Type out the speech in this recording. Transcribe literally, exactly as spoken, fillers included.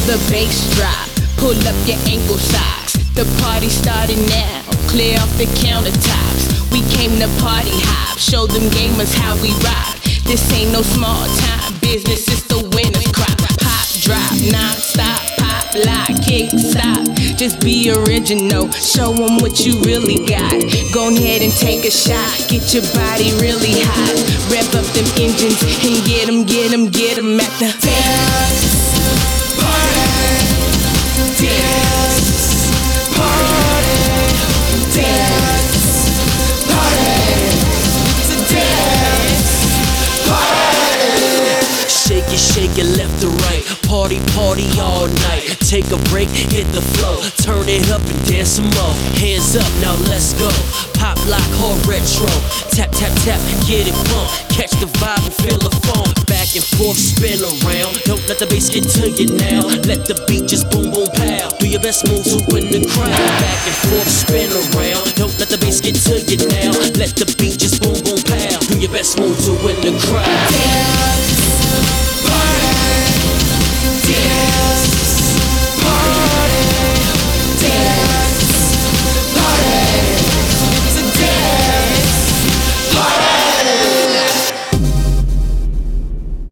the bass drop. Pull up your ankle socks. The party started now. Clear off the countertops. We came to party hop. Show them gamers how we rock. This ain't no small time business. It's the winner's crop. Pop, drop, non-stop. Pop, lock, kick, stop. Just be original. Show them what you really got. Go ahead and take a shot. Get your body really hot. Rev up them engines and get them, get them, get them at the dance party. Dance party. Dance party. It's a dance party. Shake it, shake it left to right. Party, party all night. Take a break, hit the flow. Turn it up and dance some more. Hands up, now let's go. Pop, lock, hard retro. Tap, tap, tap, get it bump. Catch the vibe and feel the phone. Back and forth, spin around. Don't let the bass get to you now. Let the beat just boom, boom, pow. Do your best move to win the crowd. Back and forth, spin around. Don't let the bass get to you now. Let the beat just boom, boom, pow. Do your best move to win the crowd. Dance party. Dance